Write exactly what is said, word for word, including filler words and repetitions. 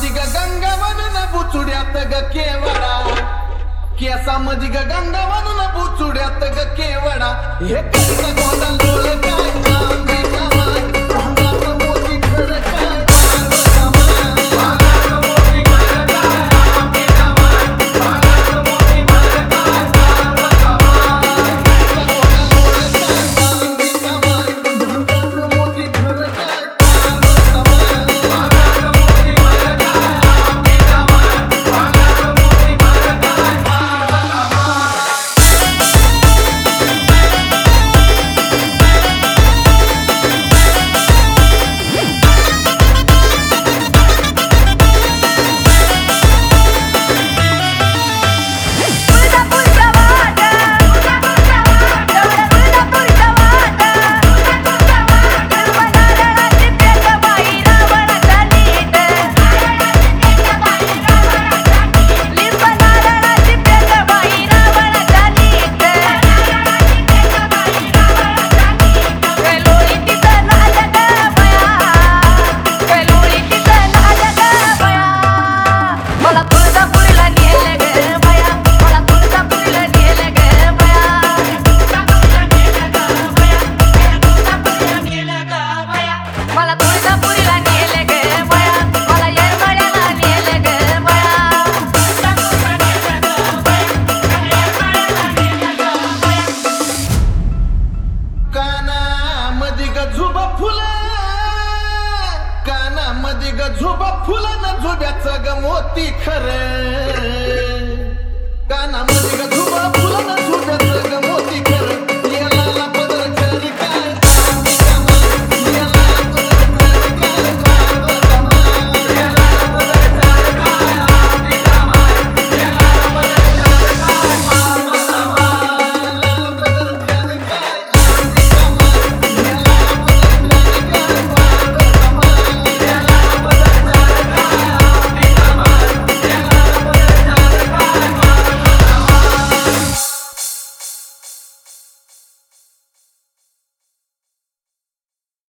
ग गंगावरून बुचुड्यात ग केवडा, केसामध्ये ग गंगावरून बुचुड्यात ग केवडा, हे कसं गोंधळ डोल काय काम रे कमाल, भांगात मोती खरं काय मार कमाल, भांगात मोती खरं काय आम्ही कमाल, भांगात मोती खरं काय मार कमाल, कसं गोंधळ डोल काय काम रे कमाल, भांगात मोती खरं काय मार कमाल, भांगात मोती खरं काय आम्ही कमाल, भांगात मोती खरं काय मार कमाल. मला तुळजापुरीला नेलं ग बया, मला येरमाळ्याला नेलं ग बया, कानामध्ये ग झुबा फुलं, कानामध्ये ग झुबा फुलं न झुब्याचं ग मोती खरं, कानामध्ये ग झुबा फुलं न झुब्याचं